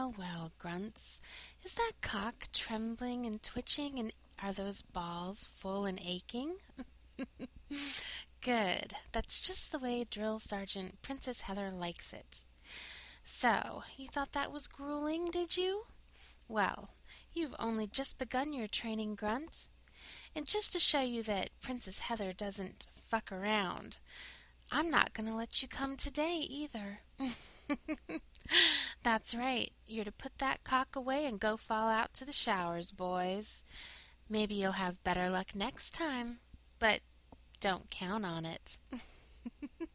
well, Grunts. Is that cock trembling and twitching, and are those balls full and aching? Good. That's just the way Drill Sergeant Princess Heather likes it. So, you thought that was grueling, did you? Well, you've only just begun your training, Grunt. And just to show you that Princess Heather doesn't fuck around, I'm not going to let you come today either. That's right. You're to put that cock away and go fall out to the showers, boys. Maybe you'll have better luck next time, but don't count on it.